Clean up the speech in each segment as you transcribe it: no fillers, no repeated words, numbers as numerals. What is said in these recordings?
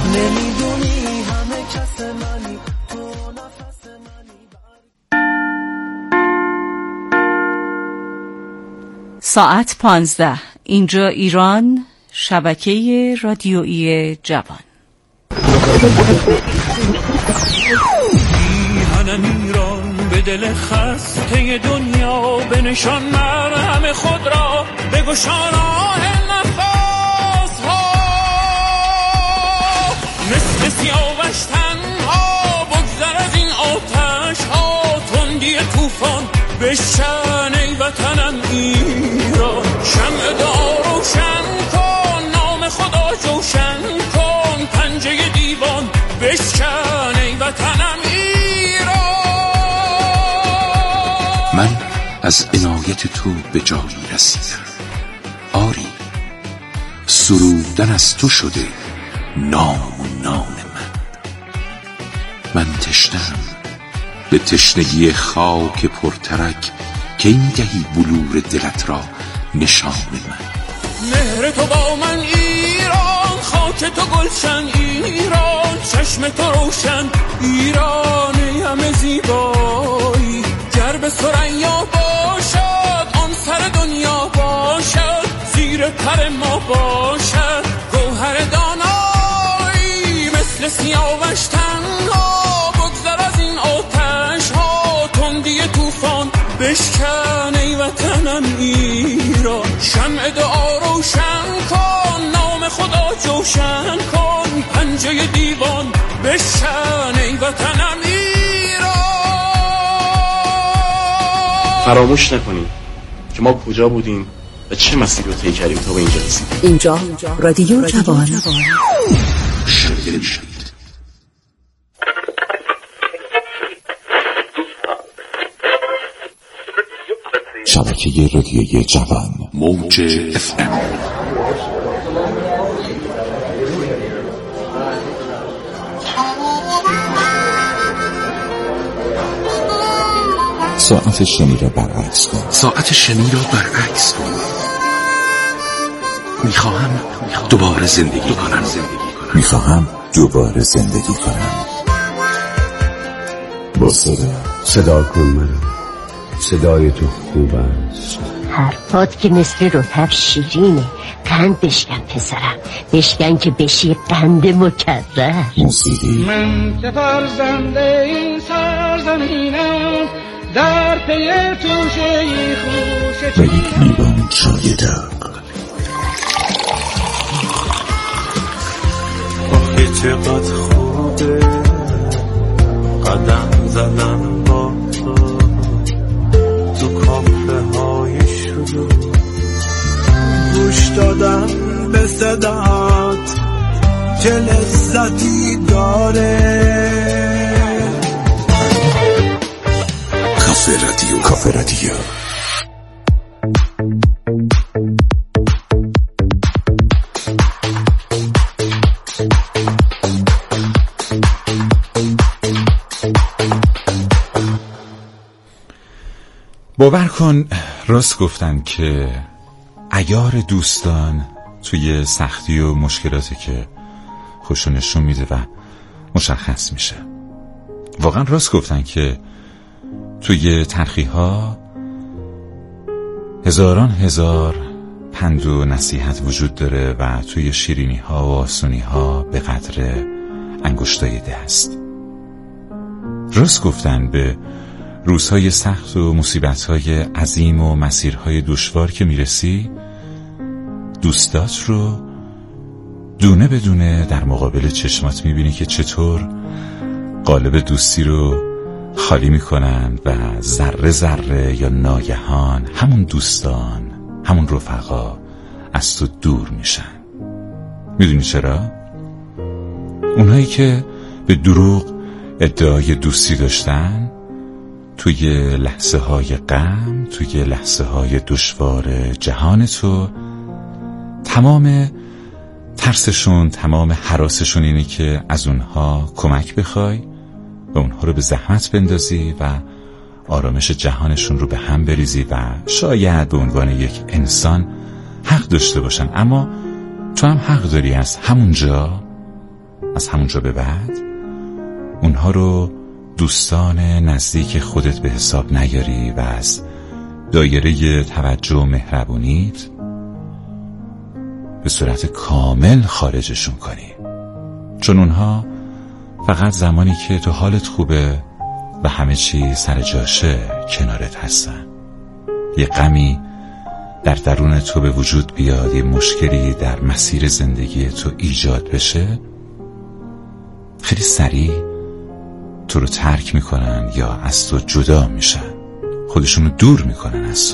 نمیدونی همه کس منی تو نفس منی. ساعت 15. اینجا ایران، شبکه رادیویی جوان. میهنم ایران به دل خسته دنیا، بنشان مرهم خود را بگشان آه نفس ها، مثل سیاوش تنها بگذر از این آتش ها، تندی طوفان بشکن ای وطنم ایران، شمع دعا روشن کن، نام خدا جوشن کن، پنجه دیوان بشکن ای وطنم ایران. من از عنایت تو به جا می رسیدم، آری سرودن از تو شده نام و نام من تشنم به تشنگی خاک پرترک که این گهی بلور دلت را نشان من. مهر تو با من ایران، خاک تو گلشن ایران، چشم تو روشن ایران، همه زیبایی گر به ثریا باشد، آن سر دنیا باشد، زیر پر ما باشد گوهر دانایی، مثل سیاوش تنها بگذر از این آتش ها، تندی طوفان بشکن ای وطنم ایران، شمع دعا روشن کن، نام خدا جوشن کن، پنجه دیوان بشکن ای وطنم ایران. فراموش نکنیم که ما کجا بودیم و چه مسیری رو طی کردیم تا به اینجا رسیدیم. اینجا رادیو جوان. شبکه رادیویی جوان، موج FM. ساعت شنی را برعکس کن. ساعت شنی را برعکس کن. میخواهم دوباره زندگی کنم. میخواهم دوباره زندگی کنم. با صدا کن من. صدای تو خوب است. حرفات که مثل رطب شیرینه. قند بشکن پسرم، بشکن که بشی قند مکرر. موسیقی. من که فرزنده این سرزمینم، در پی توشه خوش و یک لیوان چای داغ. آخه چقدر خوبه قدم زدن با تو کافه های شروع، گوش دادم به صدات چه لذتی داره. کافه رادیو. باور کن راست گفتن که عیار دوستان توی سختی و مشکلاتی که خوشو نشون میده و مشخص میشه. واقعا راست گفتن که توی تلخی ها هزاران هزار پند و نصیحت وجود داره و توی شیرینی ها و آسونی ها به قدر انگشتای دست. راست گفتن به روزهای سخت و مصیبتهای عظیم و مسیرهای دشوار که میرسی، دوستات رو دونه بدونه در مقابل چشمات میبینی که چطور قالب دوستی رو خالی میکنن و ذره ذره یا ناگهان همون دوستان، همون رفقا از تو دور میشن. میدونی چرا؟ اونهایی که به دروغ ادعای دوستی داشتن، توی لحظه های غم، توی لحظه های دشوار جهان تو، تمام ترسشون، تمام هراسشون اینه که از اونها کمک بخوای و اونها رو به زحمت بندازی و آرامش جهانشون رو به هم بریزی و شاید به عنوان یک انسان حق داشته باشن، اما تو هم حق داری از همونجا، از همونجا به بعد اونها رو دوستان نزدیک خودت به حساب نیاری و از دایره توجه و مهربونیت به صورت کامل خارجشون کنی، چون اونها فقط زمانی که تو حالت خوبه و همه چی سر جاشه کنارت هستن. یه غمی در درون تو به وجود بیاد، یه مشکلی در مسیر زندگی تو ایجاد بشه، خیلی سریع تو رو ترک میکنن یا از تو جدا میشن، خودشونو دور میکنن از تو.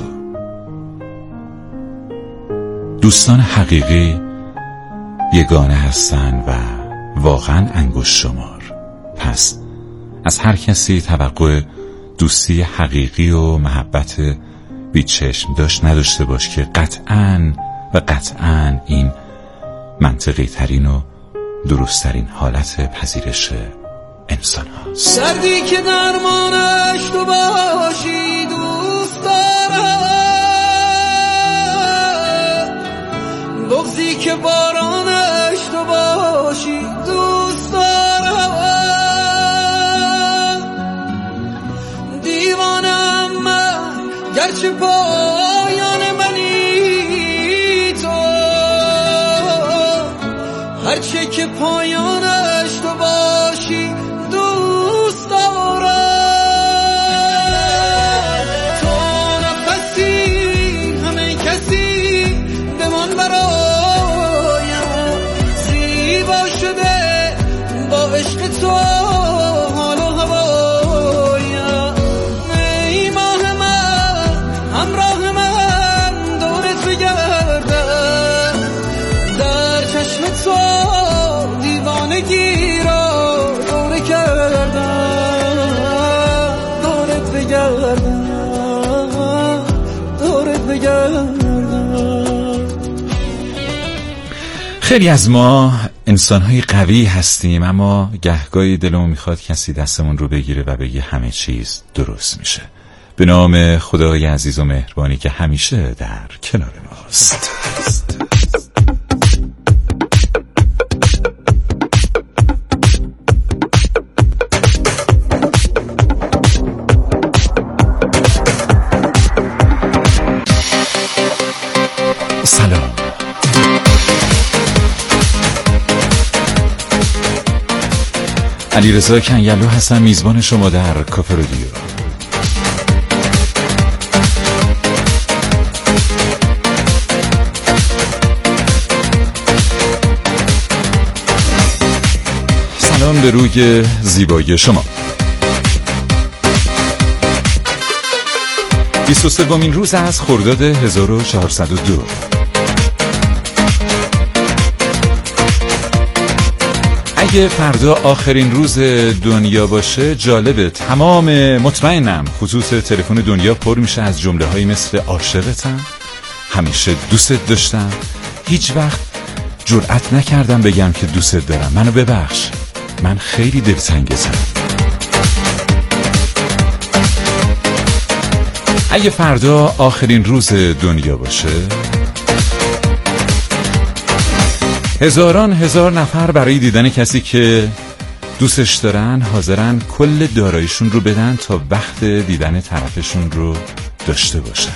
دوستان حقیقی یگانه هستن و واقعا انگشت شمار. پس از هر کسی توقع دوستی حقیقی و محبت بی چشم داشت نداشته باش که قطعاً این منطقی ترین و درست ترین حالت پذیرش انسان هاست. سردی که درمانش تو باشی دوست دارم، بغضی که بارانش تو باشی دوست دارم، دیوانم من گرچه پایان منی تو، هرچه که پایانش تو باشی دوست دارم. تو نفسی همه کسی بمان برایم، زیبا شده با عشق تو حال و هوایم. ای ماه من همراه من دورت بگردم، در چشم تو دیوانگی را دوره کردم، دورت بگردم، دورت بگردم. خیلی از ما انسان‌های قوی هستیم، اما گهگاهی دلمون میخواد کسی دستمون رو بگیره و بگه همه چیز درست میشه. به نام خدای عزیز و مهربانی که همیشه در کنار ماست. سلام، علیرضا کنگلو هستم، میزبان شما در کافه رادیو. سلام به روی زیبایی شما. 23مین روز از خرداد 1402. اگه فردا آخرین روز دنیا باشه جالبه، مطمئنم خطوط تلفن دنیا پر میشه از جمله هایی مثل عاشقتم، همیشه دوستت داشتم، هیچ وقت جرأت نکردم بگم که دوستت دارم، منو ببخش، من خیلی دلتنگتم. اگه فردا آخرین روز دنیا باشه، هزار نفر برای دیدن کسی که دوستش دارن حاضرن کل داراییشون رو بدن تا وقت دیدن طرفشون رو داشته باشن.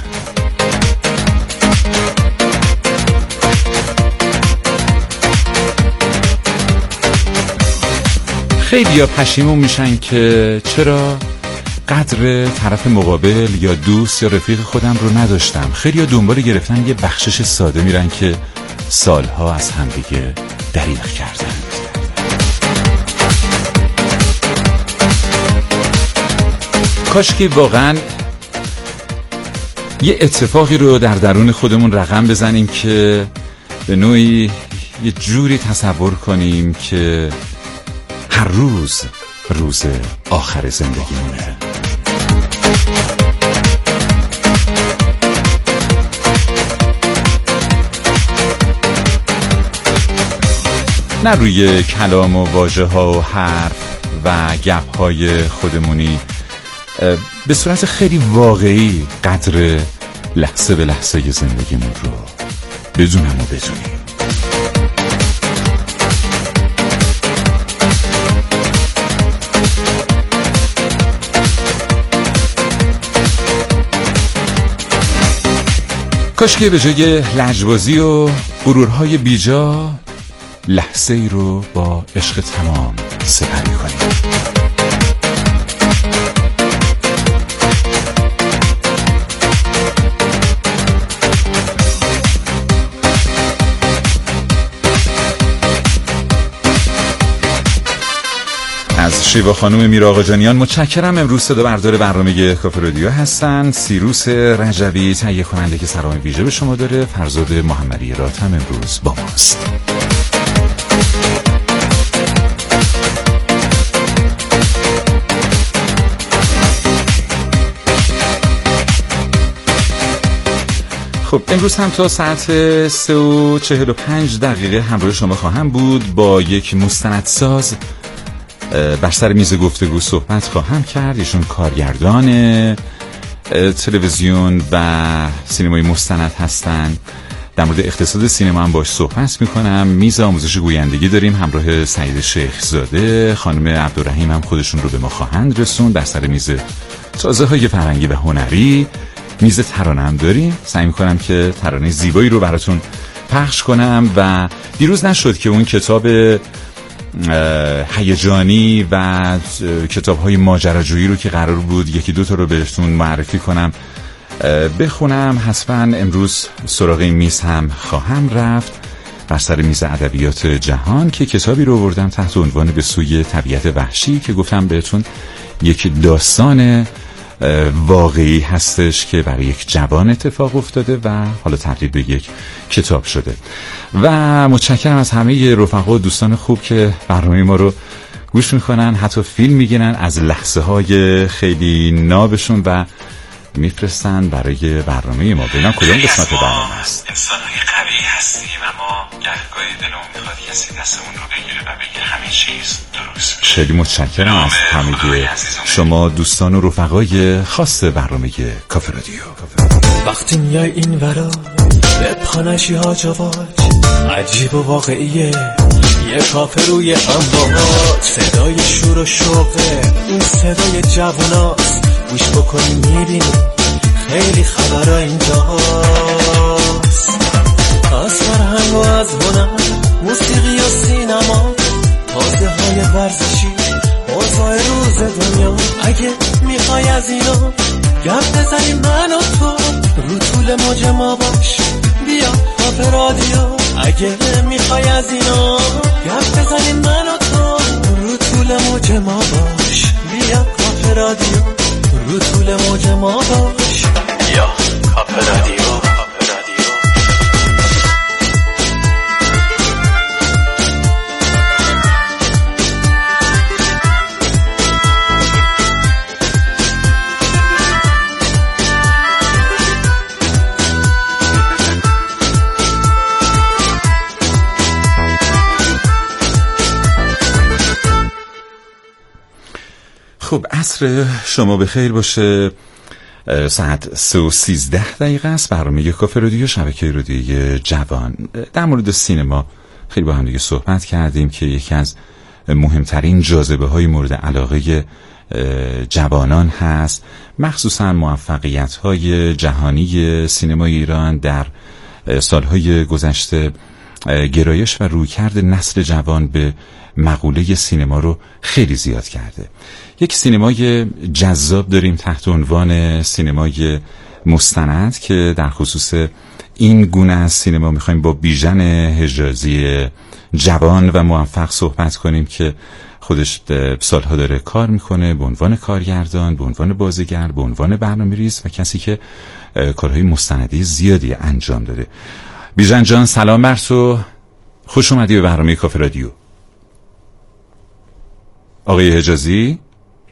خیلی ها پشیمون میشن که چرا قدر طرف مقابل یا دوست یا رفیق خودم رو نداشتم. خیلی ها دنبال گرفتن یه بخشش ساده میرن که سالها از همدیگه دریغ کردن. کاش که واقعا یه اتفاقی رو در درون خودمون رقم بزنیم که به نوعی یه جوری تصور کنیم که هر روز آخر زندگیمونه. نه روی کلام و واژه ها و حرف و گپ های خودمونی، به صورت خیلی واقعی قدر لحظه به لحظه زندگیمون رو بدونیم. کاش که به جای لجبازی و غرورهای بیجا لحظه ای رو با عشق تمام سپری کنیم. از شیوا خانم میر آقاجانیان متشکرم. امروز صدا بردار برنامه کافه رادیو هستن. سیروس رجوی تهیه کننده که سلام ویژه به شما داره. فرزاد محمدی رات هم امروز با ماست. خب امروز هم تا ساعت 3:45 همراه شما خواهم بود. با یک مستندساز بر سر میز گفتگو صحبت خواهم کرد. ایشون کارگردان تلویزیون و سینمای مستند هستن. در مورد اقتصاد سینما هم باش صحبت میکنم. میز آموزش گویندگی داریم همراه سعید شیخزاده. خانم عبدالرحیم هم خودشون رو به ما خواهند رسون. بر سر میز سازه های فرهنگی و هنری میز ترانه هم داریم. سعی میکنم که ترانه زیبایی رو براتون پخش کنم. و دیروز نشد که اون کتاب هیجانی و کتاب‌های ماجراجویی رو که قرار بود یکی دو تا رو بهتون معرفی کنم بخونم. حتما امروز سراغ این میز هم خواهم رفت. بر سر میز ادبیات جهان که کتابی رو آوردم تحت عنوان به سوی طبیعت وحشی که گفتم بهتون یک داستان واقعی هستش که برای یک جوان اتفاق افتاده و حالا تبدیل به یک کتاب شده. و متشکرم از همه رفقا و دوستان خوب که برنامه ما رو گوش میکنن، حتی فیلم میگیرن از لحظه های خیلی نابشون و میفرستن برای برنامه ما. ببینم کدوم قسمت برنامه است. انسان های قوی هستیم اما گهگاهی دلمون میخواد کسی دستمون رو بگیره و بگه همه چیز درست میشه. خیلی متشکرم از همه شما دوستان و رفقای خاص برنامه کافه رادیو. وقتی میای این ورا به پانشی ها جواج عجیب و واقعیه، یه کافه روی امواج، صدای شور و شوقه، این صدای جواناست، گوش بکنی میبینی خیلی خبرها اینجاست. از فرهنگ و از هنر، موسیقی و سینما، تازه های ورزشی، اوضاع روز دنیا. اگه میخوای از اینا گپ بزنی من و تو، رو طول موج ما باش، بیا کافه رادیو. اگه میخوای از اینا گپ بزنی من و تو، رو طول موج ما باش، بیا کافه رادیو. رو طول موج ما باش، بیا کافه رادیو. خب عصر شما بخیر باشه. ساعت 3:13 است. برنامه کافه رادیو، شبکه رادیویی جوان. در مورد سینما خیلی با هم دیگه صحبت کردیم که یکی از مهمترین جاذبه های مورد علاقه جوانان هست، مخصوصا موفقیت های جهانی سینمای ایران در سالهای گذشته. گرایش و رویکرد نسل جوان به مقوله سینما رو خیلی زیاد کرده. یک سینمای جذاب داریم تحت عنوان سینمای مستند که در خصوص این گونه از سینما میخوایم با بیژن حجازی جوان و موفق صحبت کنیم که خودش سالها داره کار میکنه به عنوان کارگردان، به عنوان بازیگر، به عنوان برنامه‌ریز و کسی که کارهای مستندی زیادی انجام داده. بیژن جان سلام بر تو، خوش اومدی به برنامه کافه رادیو. آقای حجازی،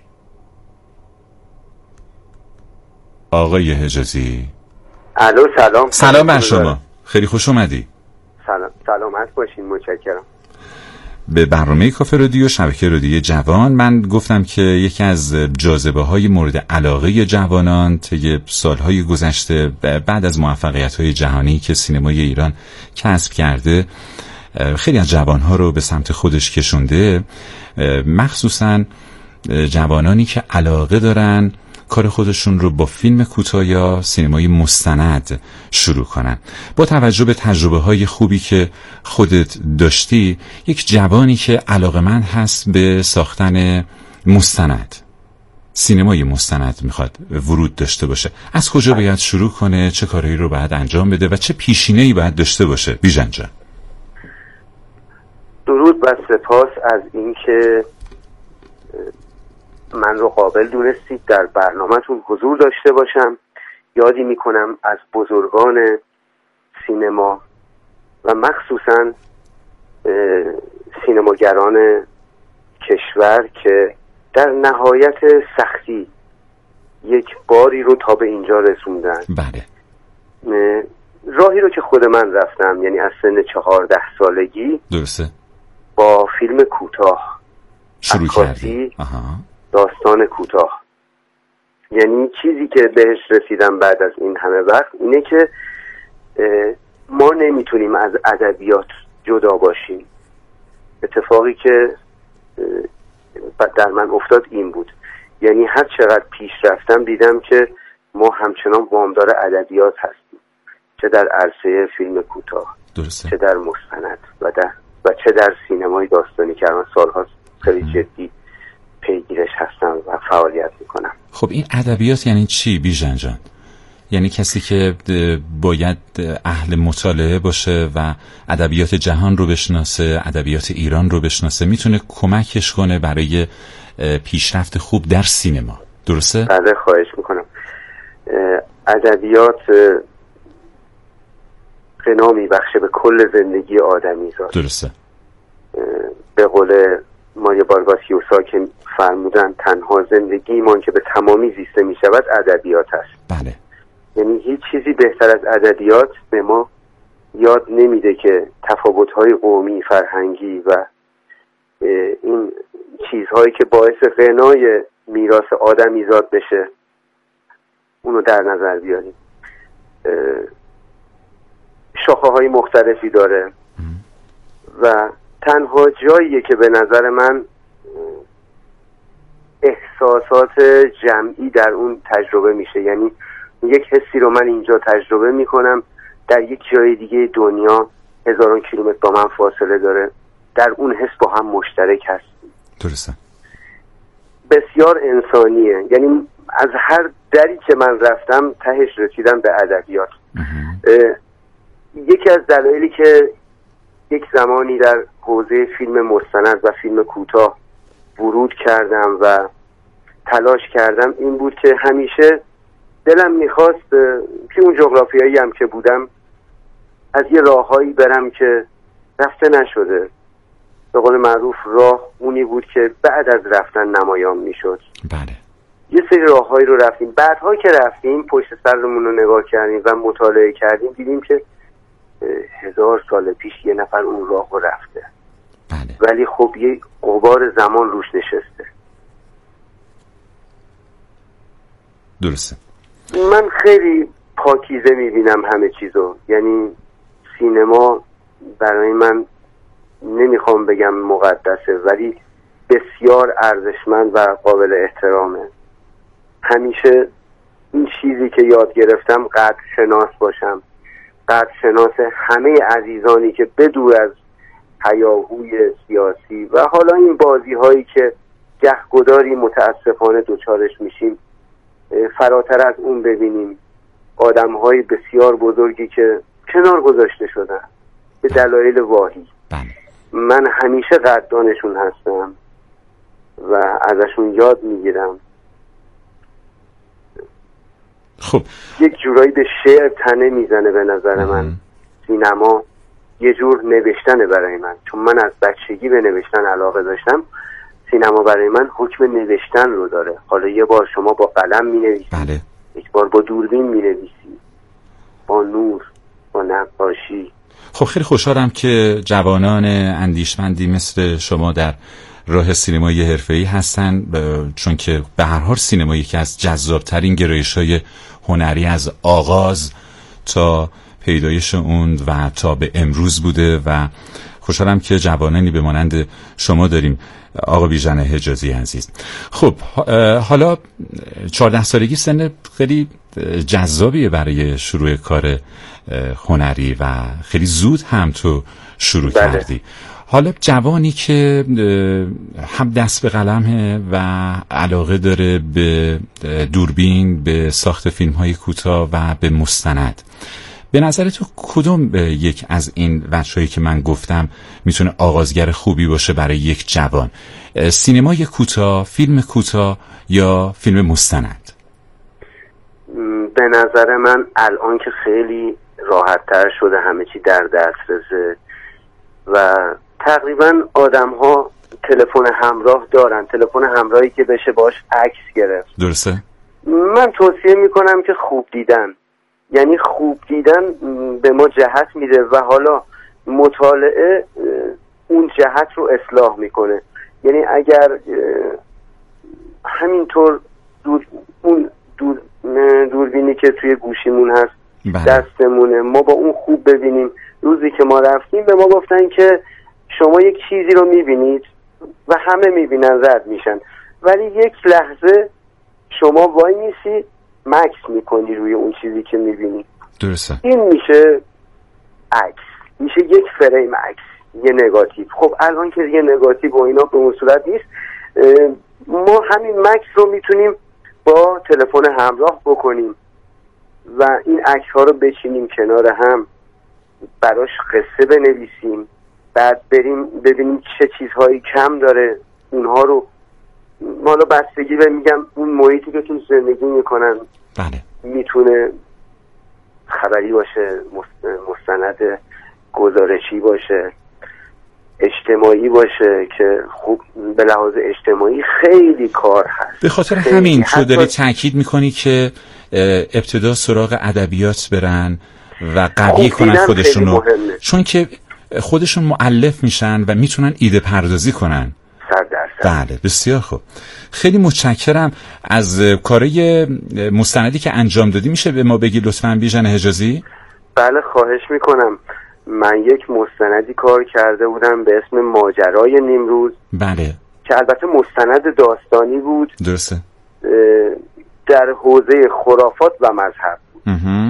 آقای حجازی. الو سلام. سلام بر شما، خیلی خوش اومدی. سلامت باشین، متشکرم. به برنامه کافه رادیو، شبکه رادیویی جوان. من گفتم که یکی از جاذبه‌های مورد علاقه جوانان طی سالهای گذشته بعد از موفقیت‌های جهانی که سینمای ایران کسب کرده، خیلی از جوانها رو به سمت خودش کشونده، مخصوصاً جوانانی که علاقه دارن کار خودشون رو با فیلم کوتاه یا سینمای مستند شروع کنن. با توجه به تجربه‌های خوبی که خودت داشتی، یک جوانی که علاقه‌مند هست به ساختن مستند، سینمای مستند میخواد ورود داشته باشه، از کجا باید شروع کنه؟ چه کارهایی رو باید انجام بده و چه پیشینه‌ای باید داشته باشه؟ بیژن جان. درود و سپاس از اینکه من رو قابل دونستید در برنامه‌تون حضور داشته باشم. یادی میکنم از بزرگان سینما و مخصوصا سینماگران کشور که در نهایت سختی یک باری رو تا به اینجا رسوندن. بله. راهی رو که خود من رفتم، یعنی از سن 14 سالگی، درسته، با فیلم کوتاه شروع کردی. داستان کوتاه. یعنی چیزی که بهش رسیدم بعد از این همه وقت اینه که ما نمیتونیم از ادبیات جدا باشیم. اتفاقی که در من افتاد این بود، یعنی هر چقدر پیش رفتم دیدم که ما همچنان وامدار ادبیات هستیم، چه در عرصه فیلم کوتاه، درسته، چه در مستند و چه در سینمای داستانی که من سال‌هاست خیلی جدی پیگیرش هستم و فعالیت میکنم. خب این ادبیات یعنی چی بیژن جان؟ یعنی کسی که باید اهل مطالعه باشه و ادبیات جهان رو بشناسه، ادبیات ایران رو بشناسه، میتونه کمکش کنه برای پیشرفت خوب در سینما، درسته؟ بله، خواهش میکنم. ادبیات غنا میبخشه به کل زندگی آدمی زاد. درسته. به قول ماریا بارگاس یوسا که فرمودن تنها زندگیمان که به تمامی زیسته میشود ادبیات است. بله. یعنی هیچ چیزی بهتر از ادبیات به ما یاد نمیده که تفاوت‌های قومی، فرهنگی و این چیزهایی که باعث غنای میراث آدمیزاد بشه اونو در نظر بیاریم. شاخه‌های مختلفی داره و تنها جاییه که به نظر من احساسات جمعی در اون تجربه میشه. یعنی یک حسی رو من اینجا تجربه میکنم، در یک جای دیگه دنیا هزاران کیلومتر با من فاصله داره، در اون حس با هم مشترک هستیم. درسته. بسیار انسانیه. یعنی از هر دری که من رفتم تهش رسیدم به ادبیات. یکی از دلایلی که یک زمانی در حوزه فیلم مستند و فیلم کوتاه ورود کردم و تلاش کردم این بود که همیشه دلم میخواست که اون جغرافیایی هم که بودم از یه راههایی برم که رفته نشده. به قول معروف راه اونی بود که بعد از رفتن نمایان میشد. بله. یه سری راههایی رو رفتیم، بعدها که رفتیم پشت سرمون رو نگاه کردیم و مطالعه کردیم دیدیم که 1000 سال پیش یه نفر اون راه رو رفته. بله. ولی خب یه غبار زمان روش نشسته. درسته. من خیلی پاکیزه میبینم همه چیزو. یعنی سینما برای من نمیخوام بگم مقدسه ولی بسیار ارزشمند و قابل احترامه. همیشه این چیزی که یاد گرفتم قدر شناس باشم، قدر شناس همه عزیزانی که بدور از هیاهوی سیاسی و حالا این بازی هایی که گهگداری متاسفانه دوچارش میشیم فراتر از اون ببینیم آدم های بسیار بزرگی که کنار گذاشته شدن به دلایل واهی. من همیشه قدردانشون هستم و ازشون یاد میگیرم. خب یک جورایی به شعر تنه میزنه به نظر من. سینما یه جور نوشتنه برای من، چون من از بچگی به نوشتن علاقه داشتم. سینما برای من حکم نوشتن رو داره. حالا یه بار شما با قلم مینویسی، بله. یک بار با دوربین مینویسی، با نور، با نقاشی. خب خیلی خوشحالم که جوانان اندیشمندی مثل شما در راه سینمایی حرفه‌ای هستن، چون که به هر حال سینما یکی از جذابترین گرایش‌های هنری از آغاز تا پیدایش اون و تا به امروز بوده و خوشحالم که جوانانی به مانند شما داریم آقا بیژن حجازی عزیز. خب حالا 14 سالگی سن خیلی جذابیه برای شروع کار هنری و خیلی زود هم تو شروع کردی. حالا جوانی که هم دست به قلمه و علاقه داره به دوربین، به ساخت فیلم‌های کوتاه و به مستند، به نظر تو کدوم یک از این بچه‌هایی که من گفتم میتونه آغازگر خوبی باشه برای یک جوان؟ سینمای کوتاه، فیلم کوتاه یا فیلم مستند؟ به نظر من الان که خیلی راحت‌تر شده، همه چی در دسترسه و تقریبا آدم‌ها تلفن همراه دارن، تلفن همراهی که بشه باش عکس گرفت. درسته؟ من توصیه میکنم که خوب دیدن، یعنی خوب دیدن به ما جهت میده و حالا مطالعه اون جهت رو اصلاح میکنه. یعنی اگر همینطور اون دوربینی که توی گوشیمون هست دستمونه، ما با اون خوب ببینیم. روزی که ما رفتیم به ما گفتن که شما یک چیزی رو میبینید و همه میبینن، رد میشن، ولی یک لحظه شما وای میسی مکس میکنی روی اون چیزی که میبینی. درسته. این میشه عکس، میشه یک فریم عکس، یه نگاتیو. خب الان که یه نگاتیو و اینا به اون صورت نیست، ما همین مکس رو میتونیم با تلفن همراه بکنیم و این عکس ها رو بچینیم کنار هم، براش قصه بنویسیم، بعد بریم ببینیم چه چیزهایی کم داره، اونها رو حالا بستگی به میگم اون محیطی که تو زندگی میکنن. بله. میتونه خبری باشه، مستند گزارشی باشه، اجتماعی باشه که خوب به لحاظ اجتماعی خیلی کار هست. به خاطر همین تو داری تاکید میکنی که ابتدا سراغ ادبیات برن و قوی کنن خودشونو، چون که خودشون مؤلف میشن و میتونن ایده پردازی کنن. 100%. بله بسیار خوب، خیلی متشکرم از کارهای مستندی که انجام دادی. میشه به ما بگی لطفاً بیژن حجازی؟ بله خواهش میکنم. من یک مستندی کار کرده بودم به اسم ماجرای نیمروز. بله. که البته مستند داستانی بود. درسته. در حوزه خرافات و مذهب بود.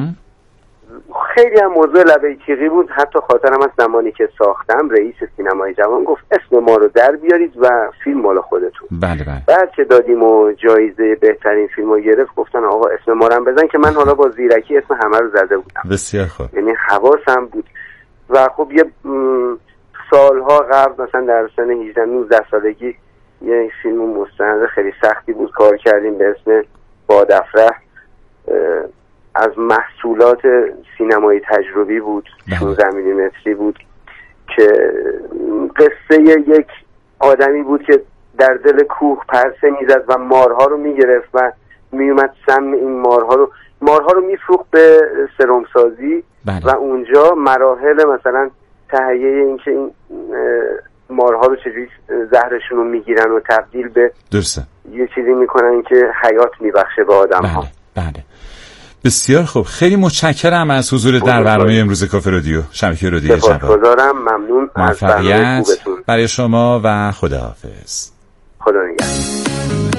خیلی هم موضوع لبه تیغی بود. حتی خاطرم از زمانی که ساختم رئیس سینمای جوان گفت اسم ما رو در بیارید و فیلم مال خودتون. بله بله. بعد که دادیم و جایزه بهترین فیلم رو گرفت گفتن آقا اسم ما رو هم بزن، که من حالا با زیرکی اسم همه رو زده بودم. بسیار خوب. یعنی حواسم بود. و خب یه سالها قبل مثلا در سن 18-19 سالگی یه فیلم مستند خیلی سختی بود کار کردیم به اسم بادافره، از محصولات سینمایی تجربی بود، 16 میلیمتری بود که قصه یک آدمی بود که در دل کوه پرسه میزد و مارها رو میگرفت و میومد سم این مارها رو میفروخت به سرمسازی. و اونجا مراحل مثلا تهیه این که این مارها رو چجوری زهرشون رو میگیرن و تبدیل به یه چیزی میکنن که حیات میبخشه به آدم ها. بله. بسیار خوب، خیلی متشکرم از حضور در برنامه امروز کافه رادیو، شبکه رادیو جوان. سپاسگزارم، ممنون از برنامه خوبتون. برای شما و خداحافظ. خدا نگهدار.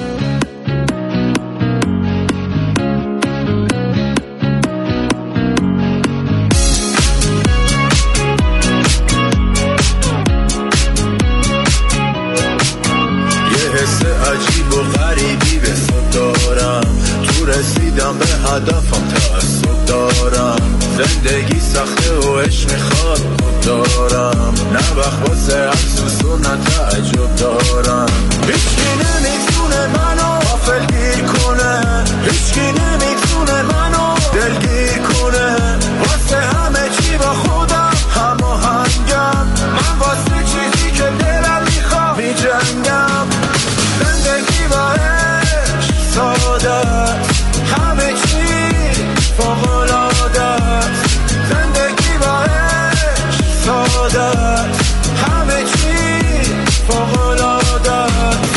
عجیب و غریبی به صد دارم، تو رسیدم به هدفم تعصب دارم، زندگی سخته و عشق میخواد خود دارم، نه وقت واسه افسوس و نه تعجب دارم. هیچکی نمیتونه منو غافلگیر کنه، هیچکی نمیتونه منو دلگیر کنه، واسه همه چی با خودم هماهنگم، من واسه چیزی که دلم میخواد میجنگم. زندگی با عشق ساده، همه چی فوق‌العاده. زندگی با عشق ساده، همه چی فوق‌العاده.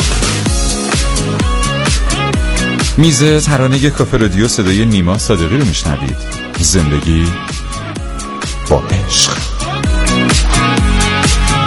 میز ترانه کافه رادیو، صدای نیما صادقی رو میشنوید. زندگی با عشق.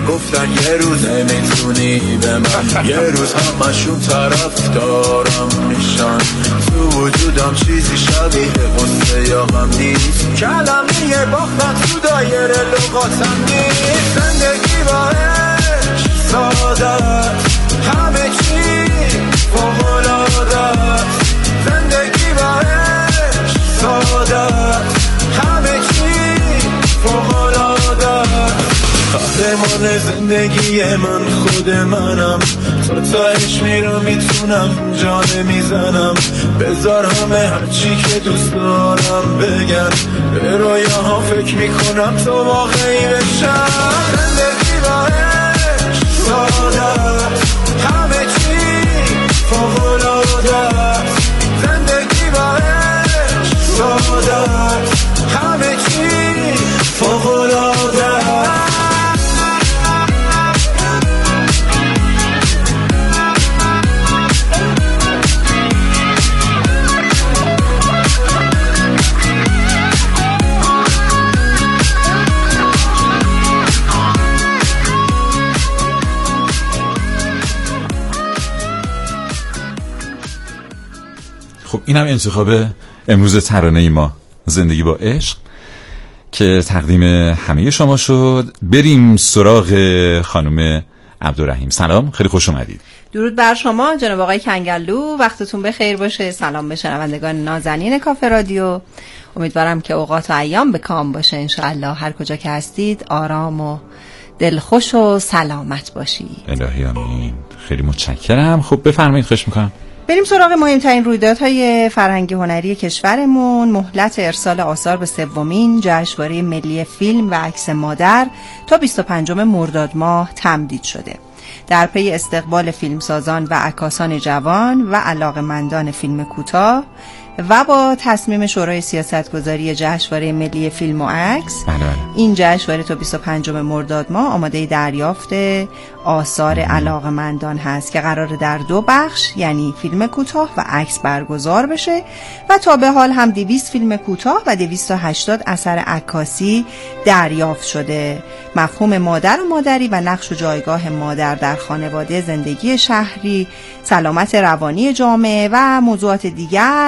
گفتن یه روز نمیتونی به من، یه روز همشون طرف دارم میشن، تو وجودم چیزی شبیه قصه یا هم نیست، کلمه باختن تو دایره لغاتم نیست. زندگی باش ساده، همه چی فوق‌العاده، زندگی باش ساده، همه چی فوق‌العاده. قهرمان زندگی من خود منم، تا تاش میرم میتونم جان میزنم، بذار همه هرچی که دوست دارم بگن، به رویاها فکر میکنم تو واقعی بشم. زندگی باش ساده، همه چی فوق‌العاده، زندگی باش ساده، همه چی فوق‌العاده. خب اینم انتخاب امروز ترانه ما، زندگی با عشق، که تقدیم همه شما شد. بریم سراغ خانم عبدالرحیم. سلام، خیلی خوش اومدید. درود بر شما جناب آقای کنگلو، وقتتون بخیر باشه. سلام به شنوندگان نازنین کافه رادیو. امیدوارم که اوقات و ایام به کام باشه انشاءالله. هر کجا که هستید آرام و دلخوش و سلامت باشید. الهی آمین. خیلی متشکرم. خب بفرمایید، خواهش میکنم. بریم سراغ مهمترین رویدادهای فرهنگی هنری کشورمون. مهلت ارسال آثار به 3مین جشنواره ملی فیلم و عکس مادر تا 25 مرداد ماه تمدید شده. در پی استقبال فیلمسازان و عکاسان جوان و علاقه‌مندان فیلم کوتاه و با تصمیم شورای سیاستگذاری جشنواره ملی فیلم و عکس، این جشنواره تا 25 مرداد ماه آماده دریافت آثار علاقه‌مندان هست که قرار در 2 بخش، یعنی فیلم کوتاه و عکس برگزار بشه و تا به حال هم 200 فیلم کوتاه و 280 اثر عکاسی دریافت شده. مفهوم مادر و مادری و نقش و جایگاه مادر در خانواده، زندگی شهری، سلامت روانی جامعه و موضوعات دیگر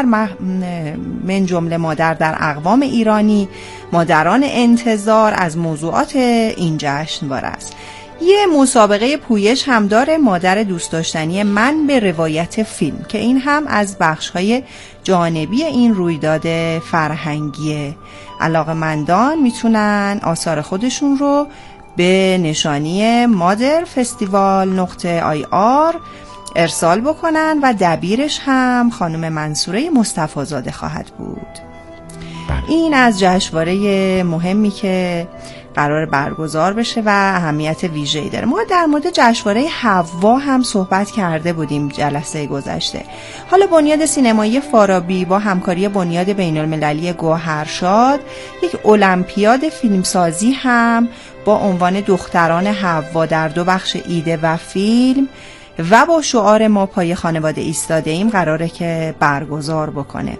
من جمله مادر در اقوام ایرانی، مادران انتظار از موضوعات این جشنواره است. یه مسابقه پویش هم داره، مادر دوست داشتنی من به روایت فیلم، که این هم از بخش‌های جانبی این رویداد فرهنگیه. علاقه‌مندان میتونن آثار خودشون رو به نشانی maderfestival.ir ارسال بکنن و دبیرش هم خانم منصوره مصطفی زاده خواهد بود. این از جشنواره مهمی که قرار برگزار بشه و اهمیت ویژه‌ای داره. ما در مورد جشنواره حوا هم صحبت کرده بودیم جلسه گذشته. حالا بنیاد سینمایی فارابی با همکاری بنیاد بین‌المللی گوهرشاد یک المپیاد فیلمسازی هم با عنوان دختران حوا در 2 بخش ایده و فیلم و با شعار ما پای خانواده ایستاده ایم قراره که برگزار بکنه.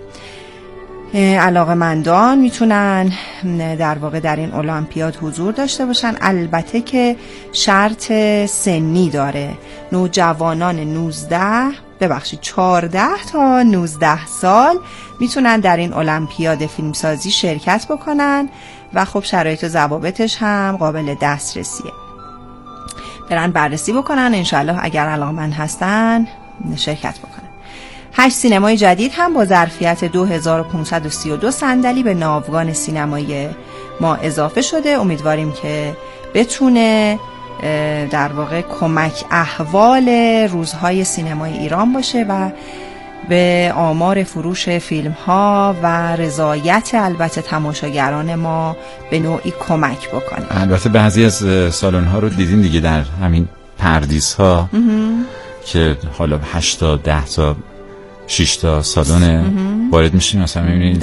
علاقه‌مندان میتونن در واقع در این المپیاد حضور داشته باشن، البته که شرط سنی داره. نوجوانان 14 تا 19 سال میتونن در این المپیاد فیلمسازی شرکت بکنن و خب شرایط و ضوابطش هم قابل دسترسیه. برن بررسی بکنن، انشالله اگر علاقه‌مند هستن شرکت بکنن. 8 سینمای جدید هم با ظرفیت 2532 صندلی به ناوگان سینمایی ما اضافه شده. امیدواریم که بتونه در واقع کمک احوال روزهای سینمای ایران باشه و به آمار فروش فیلم ها و رضایت البته تماشاگران ما به نوعی کمک بکنه. البته بعضی از سالن ها رو دیدین دیگه، در همین پردیس ها که حالا 8 تا 10 تا 6 تا سالن وارد میشیم، مثلا میبینید